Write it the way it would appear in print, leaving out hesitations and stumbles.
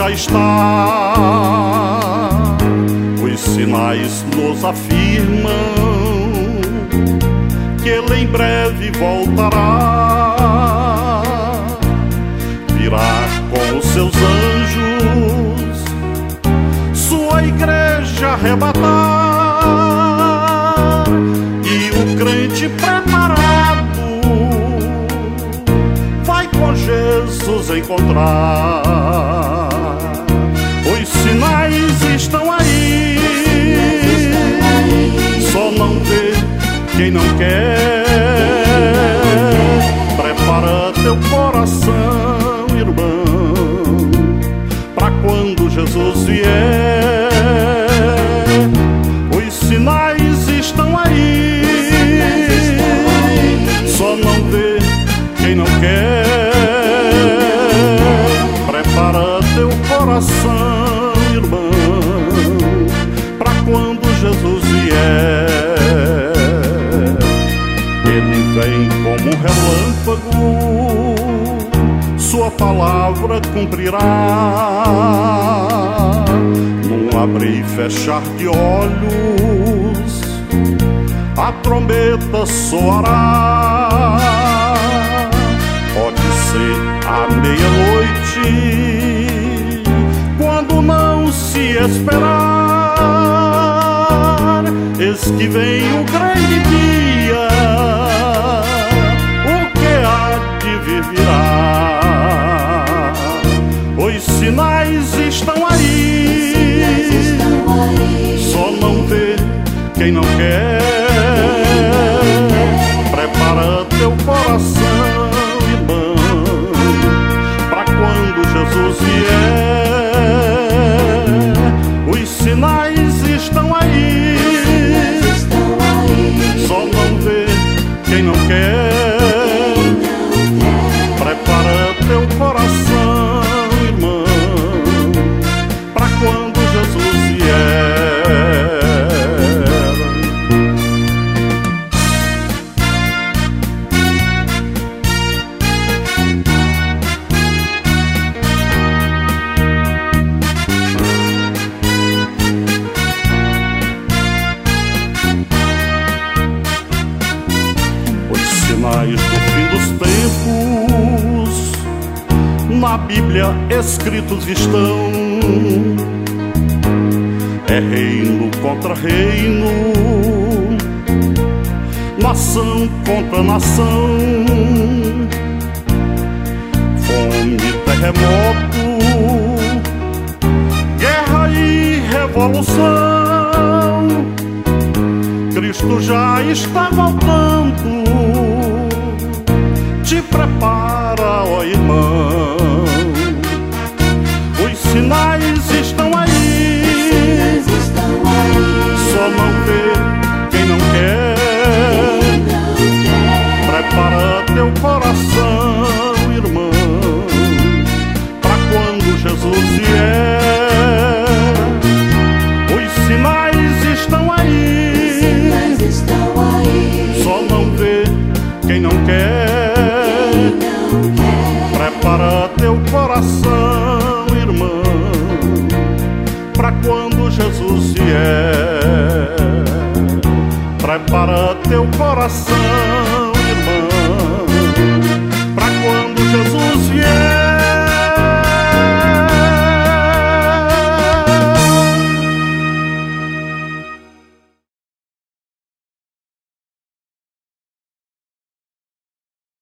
já está. Os sinais nos afirmam que Ele em breve voltará. Virá com os seus anjos sua igreja arrebatar, e o crente preparado vai com Jesus encontrar. Os sinais estão aí, só não vê quem não quer. Prepara teu coração, irmão, pra quando Jesus vier. Os sinais estão aí, só não vê quem não quer. Prepara teu coração, irmão, pra quando Jesus vier. Ele vem como um relâmpago, sua palavra cumprirá. Num abrir e fechar de olhos, a trombeta soará. Pode ser à meia-noite, quando não se esperar. Eis que vem o grande dia, o que há de vir virá. Os sinais estão aí, só não vê quem não quer. Prepara teu coração, irmão, pra quando Jesus vier. Os sinais estão aí, só não vê quem não quer. Prepara teu coração, irmão, pra quando Jesus vier. Sinais do fim dos tempos na Bíblia escritos estão. É reino contra reino, nação contra nação, fome, terremoto, guerra e revolução. Cristo já está voltando, te prepara, ó irmão. Os sinais estão aí, só não vê